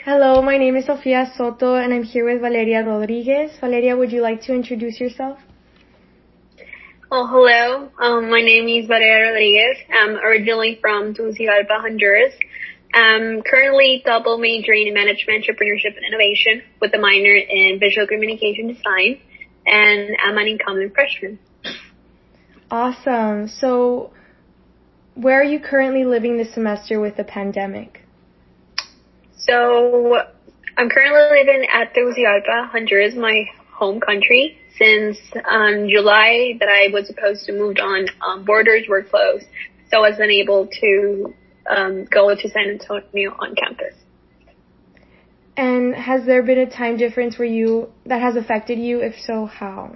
Hello, my name is Sofia Soto and I'm here with Valeria Rodriguez. Valeria, would you like to introduce yourself? Oh, hello. My name is Valeria Rodriguez. I'm originally from Tegucigalpa, Honduras. I'm currently double majoring in management, entrepreneurship, and innovation with a minor in visual communication design, and I'm an incoming freshman. Awesome. So, where are you currently living this semester with the pandemic? So, I'm currently living at Tegucigalpa, Honduras, my home country, since July that I was supposed to move on borders were closed, so I was unable to go to San Antonio on campus. And has there been a time difference that has affected you? If so, how?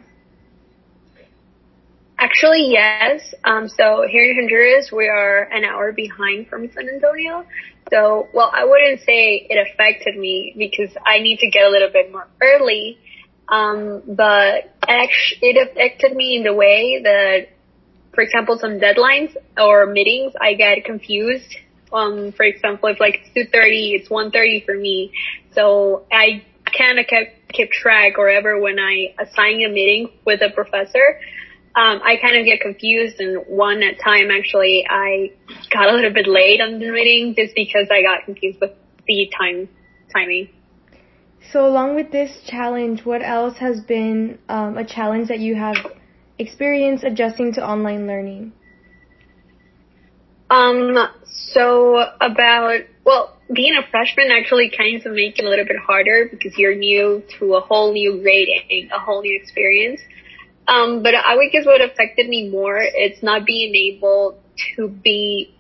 Actually, yes. So here in Honduras, we are an hour behind from San Antonio. So, well, I wouldn't say it affected me because I need to get a little bit more early. But it affected me in the way that, for example, some deadlines or meetings, I get confused. For example, if like it's 2:30, it's 1:30 for me. So I kind of keep track, or ever when I assign a meeting with a professor, I kind of get confused. And one time, actually, I got a little bit late on the meeting just because I got confused with the timing. So along with this challenge, what else has been a challenge that you have experienced adjusting to online learning? Being a freshman actually kind of make it a little bit harder because you're new to a whole new grading, a whole new experience. But I would guess what affected me more, it's not being able to be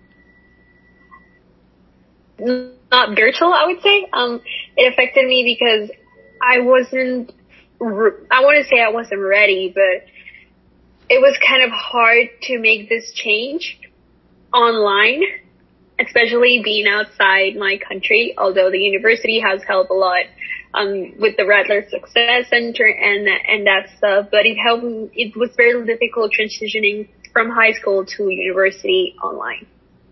not virtual, I would say. It affected me because I wouldn't say I wasn't ready, but it was kind of hard to make this change online, especially being outside my country, although the university has helped a lot with the Rattler Success Center and that stuff, but it was very difficult transitioning from high school to university online.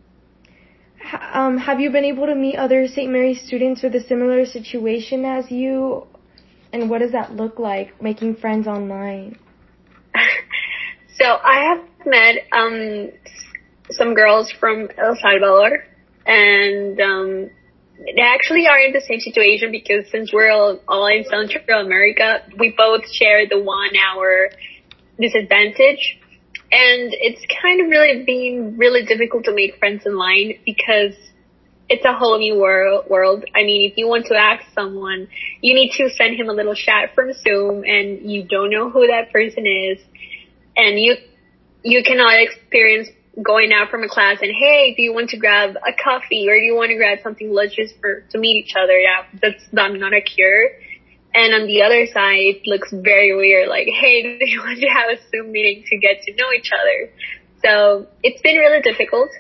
Have you been able to meet other St. Mary's students with a similar situation as you? And what does that look like, making friends online? So I have met some girls from El Salvador, and they actually are in the same situation because since we're all in Central America, we both share the 1 hour disadvantage. And it's kind of really being really difficult to make friends online because it's a whole new world. I mean, if you want to ask someone, you need to send him a little chat from Zoom, and you don't know who that person is. And you cannot experience going out from a class and, hey, do you want to grab a coffee or do you want to grab something delicious to meet each other? Yeah, that's not occur. And on the other side, it looks very weird. Like, hey, do you want to have a Zoom meeting to get to know each other? So it's been really difficult.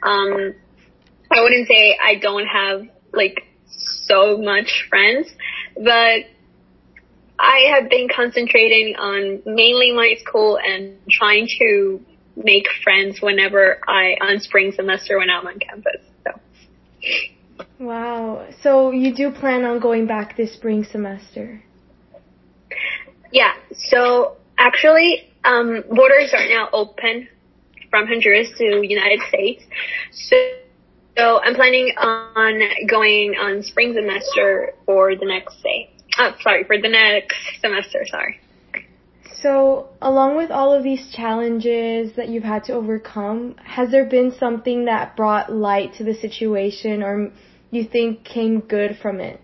I wouldn't say I don't have like so much friends, but I have been concentrating on mainly my school and trying to make friends whenever on spring semester when I'm on campus. So. Wow. So you do plan on going back this spring semester? Yeah. So actually, borders are now open from Honduras to United States. So I'm planning on going on spring semester for the next semester. So along with all of these challenges that you've had to overcome, has there been something that brought light to the situation or you think came good from it?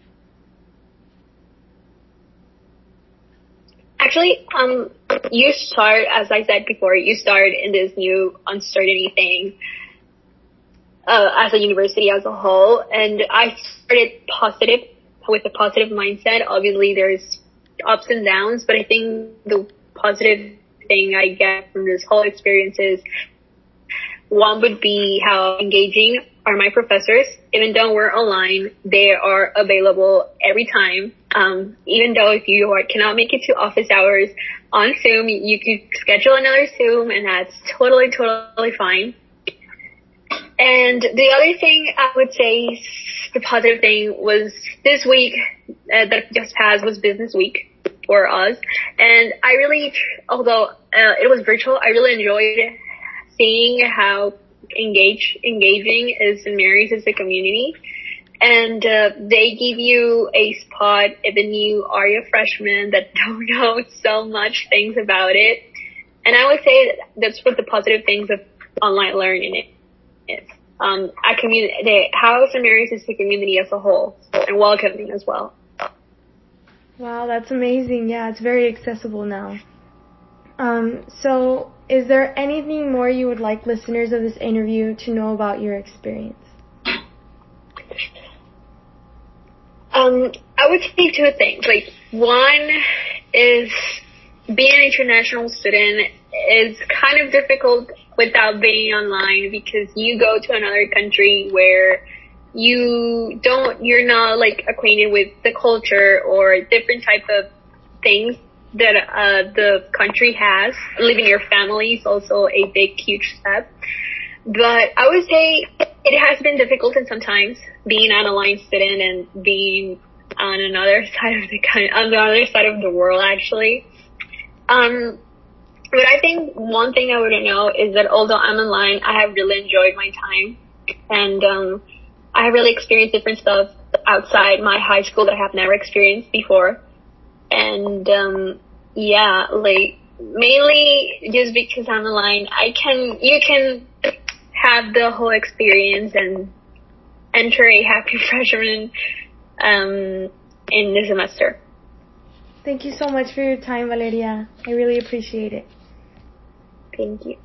Actually, you start, as I said before, you start in this new uncertainty thing as a university as a whole, and I started with a positive mindset. Obviously, there's ups and downs, but I think the positive thing I get from this whole experience is one would be how engaging are my professors. Even though we're online, they are available every time. Even though if you cannot make it to office hours on Zoom, you can schedule another Zoom, and that's totally fine. And the other thing I would say, the positive thing was this week that just passed was Business Week for us. And I really, although it was virtual, I really enjoyed seeing how engaging is St. Mary's as a community. And they give you a spot even you are a freshman that don't know so much things about it. And I would say that's what the positive things of online learning is. How St. Mary's is the community as a whole and welcoming as well. Wow, that's amazing. Yeah, it's very accessible now. So is there anything more you would like listeners of this interview to know about your experience? I would say two things. Like, one is being an international student is kind of difficult without being online, because you go to another country where you're not like acquainted with the culture or different type of things that the country has. Leaving your family is also a big, huge step. But I would say it has been difficult, and sometimes being an online student and being on another side of the world, actually. But I think one thing I would know is that although I'm online, I have really enjoyed my time, and I have really experienced different stuff outside my high school that I have never experienced before. And like mainly just because I'm online, you can have the whole experience and enter a happy freshman in the semester. Thank you so much for your time, Valeria. I really appreciate it. Thank you.